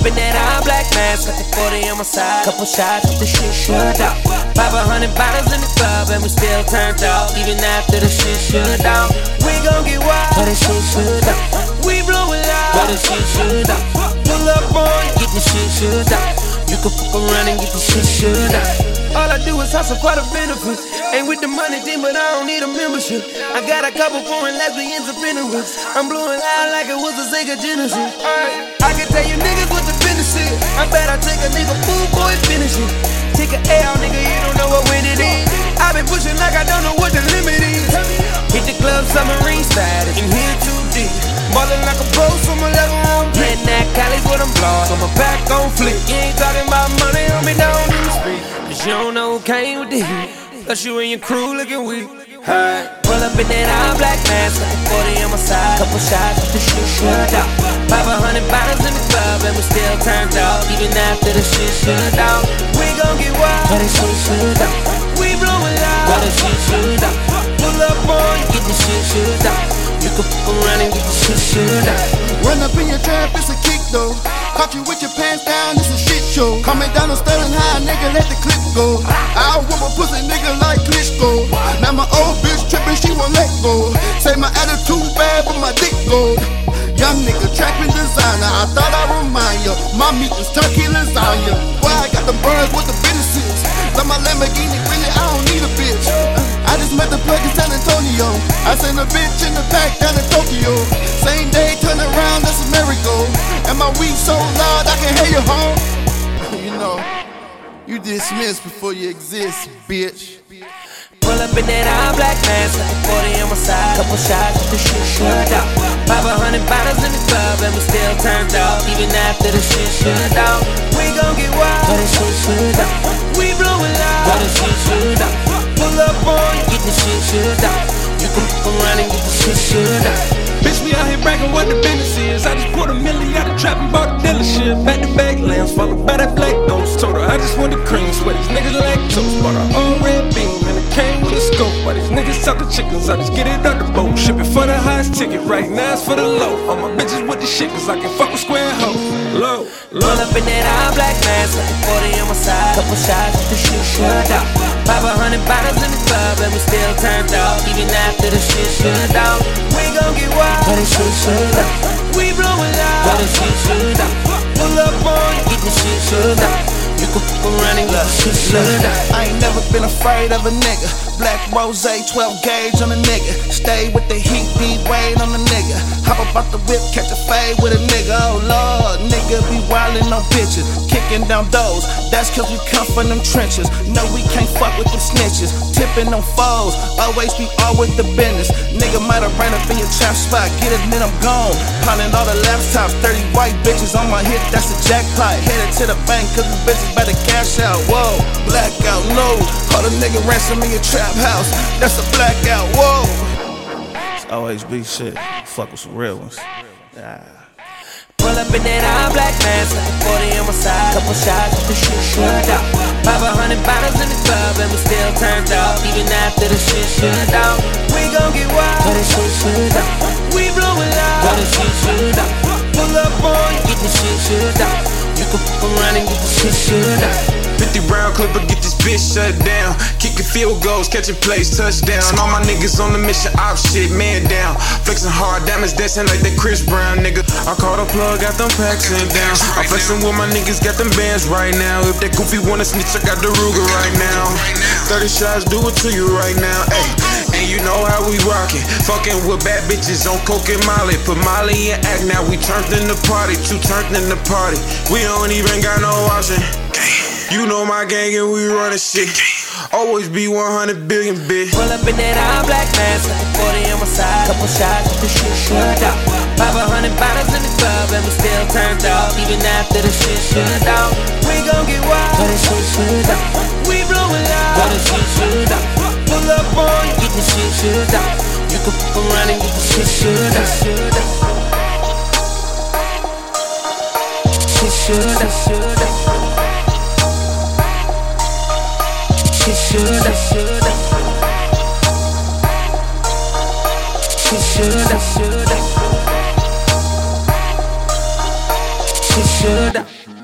up in that all black mask, got the 40 on my side. Couple shots with the shit should out. 500 bottles in the club and we still turned out. Even after the shit should out. We gon' get wild, but the shit should out. We blowin' loud, but the shit should out. Pull up on you, get the shit should out. You can fuck around and get the shit should out. All I do is hustle for the benefits. Ain't with the money thing, but I don't need a membership. I got a couple foreign lesbians up in the whips. I'm blowing loud like it was a Sega Genesis. I can tell you niggas what the business is. I bet I take a nigga food, boy, finish it. Take a L, nigga, you don't know what win it is. I been pushing like I don't know what the limit is. Hit the club, submarine status, and here too deep. Ballin' like a pro, so my level on beat. And that Cali's what I'm blowing, so my back on flick. You ain't talking about money on me down in the street. Cause you don't know who came with the heat. Plus you and your crew looking weak. Hey. Pull up in that all black mask, got the 40 on my side. Couple shots with the shit should out. 500 bottles in the club and we still turned out. Even after the shit should out. We gon' get wild, but the shit should out. We blowin' loud, but the shit should out. Pull up on you, get the shit should out. You can fuck around and get the shit should out. Run up in your trap, it's a kick though. Caught you with your pants down, it's a shit show. Coming down on Sterling High, nigga, let the clip go. I'll whoop a pussy nigga like Klitschko. Now my old bitch trippin', she won't let go. Say my attitude bad, but my dick gold. Young nigga trapping designer, I thought I'd remind ya. My meat is turkey lasagna. Boy, I got the burns with the businesses. Like my Lamborghini, really, I don't need a bitch. I just met the plug in San Antonio. I sent a bitch in the pack down in Tokyo. Same day, turn around, that's a miracle. And my weed so loud, I can hear you home. You know, you dismissed before you exist, bitch. Pull up in that all black mask, got the 40 on my side. Couple shots with the shit should out. 500 bottles in the club and we still turned out. Even after the shit should out. We gon' get wild, but the shit should out. We blowin' loud, but the shit should out. Pull up on you, get the shit should out. You can fuck around and get the shit should out. Bitch, we out here bragging what the business is. I just poured $1 million out of trap and bought a dealership. Back to back lambs, followed by that black ghost. Told her I just want the cream, swear these niggas lactose. Bought her own red beam and it came with a scope. Why these niggas talk the chickens, I just get it on the boat. Ship it for the highest ticket, right now it's for the low. All my bitches with the shit, cause I can fuck with square hoes. Low. Pull up in that all black mask, got the 40 on my side. Couple shots with the shit should out. 500 bottles in the club and we still turned out. Even after the shit should out. We gon' get wild, but the shit should out. We blowin' loud, but the shit should out. Pull up on you, get the shit should out. You can fuck around and get the shit should out. I ain't never been afraid of a nigga. Black rose, 12 gauge on a nigga. Stay with the heat, D-Wade on a nigga. Hop up out the whip, catch a fade with a nigga. Oh lord, nigga be wildin' on bitches. Kicking down doors, that's cause we come from them trenches. No, we can't fuck with them snitches. Tipping on foes, always be all with the business. Nigga might have ran up in your trap spot, get it, then I'm gone. Piling all the laptops, 30 white bitches on my hip, that's a jackpot. Headed to the bank, cause the bitches better cash out. Whoa, blackout, no. Call a nigga ransom in your trap house, that's a blackout, whoa. It's always be shit, fuck with some real ones. Pull up in that all black mask, got the 40 on my side. Couple shots with the shit should out. 500 bottles in the club and we still turned out. Even after the shit should out. We gon' get wild, but the shit should out. We blowin' loud, but the shit should out. Pull up on you, get the shit should out. You can fuck around and get the shit should out. 50 round clipper, get this bitch shut down. Kicking field goals, catching plays, touchdown. All my niggas on the mission, op shit, man down. Flexing hard, diamonds dancing like that Chris Brown, nigga. I caught a plug, got them packs in down. I'm flexing with my niggas, got them bands right now. If that goofy wanna snitch, I got the Ruger right now. 30 shots, do it to you right now, ayy. And you know how we rockin'. Fucking with bad bitches on coke and Molly. Put Molly in act, now we turned in the party. Two turned in the party. We don't even got no option. You know my gang and we runnin' shit. Always be 100 billion, bitch. Pull up in that all black mask, got the 40 on my side. Couple shots with the shit should out. 500 bottles in the club and we still turned out. Even after the shit should out. We gon' get wild, but the shit should out. We blowin' loud, but the shit should out. Pull up on you, get the shit should out. You can fuck around and get the shit should out. Shit should out. Shit should up, should up. Shit should up, should up. Shit should shut down.